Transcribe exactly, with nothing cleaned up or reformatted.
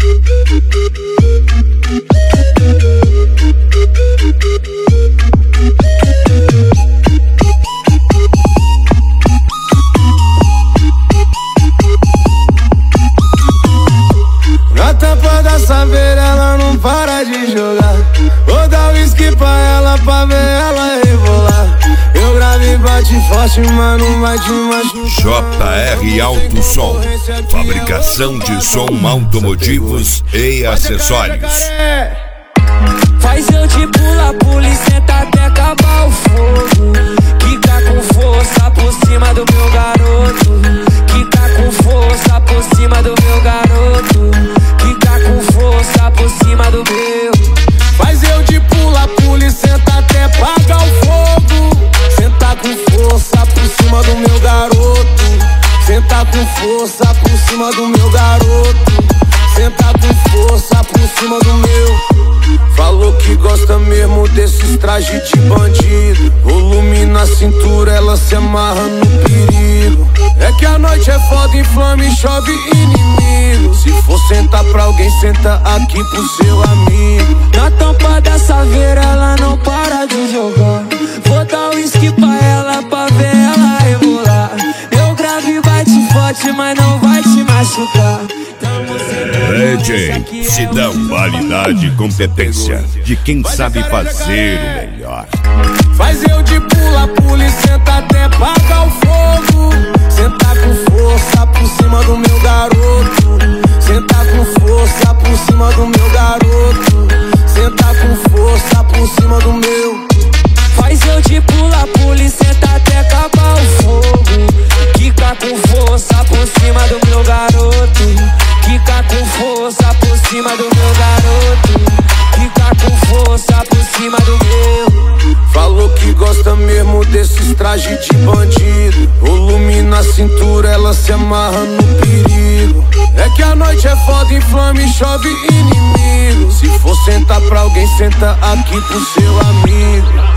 Na tampa da saveira ela não para de jogar. Vou dar whisky pra ela pra ver ela rebolar. Eu gravo e bate forte, mas não vai te machucar. J R Alto Som, fabricação de som automotivos e acessórios. Faz eu de pula, pula e senta até acabar o fogo. Quica com força por cima do meu garoto. Quica com força por cima do meu garoto. Quica com força por cima do meu. Faz eu de pula, pula e senta até apagar o fogo. Senta com força por cima do meu garoto. Senta com força por cima do meu garoto. Senta com força por cima do meu. Falou que gosta mesmo desses trajes de bandido. Volume na cintura, ela se amarra no perigo. É que a noite é foda, inflama e chove inimigo. Se for sentar pra alguém, senta aqui pro seu amigo. Na tampa da saveira ela não para de jogar. Vou dar whisky pra ela pra ver ela rebolar. Eu gravo e bate forte, mas não vai te machucar. D J Sidão, qualidade e competência de quem sabe fazer o melhor. Faz eu de pula, pula e senta até apagar o fogo. Senta com força por cima do meu garoto. Senta com força por cima do meu garoto. Senta com força por cima do meu. Faz eu de pula, pula e senta até acabar o fogo. Quica com força por cima do meu garoto. Quica com força por cima do meu garoto. Quica com força por cima do meu. Falou que gosta mesmo desses trajes de bandido. Volume na cintura, ela se amarra no perigo. É que a noite é foda, inflama e chove inimigo. Se for sentar pra alguém, senta aqui pro seu amigo.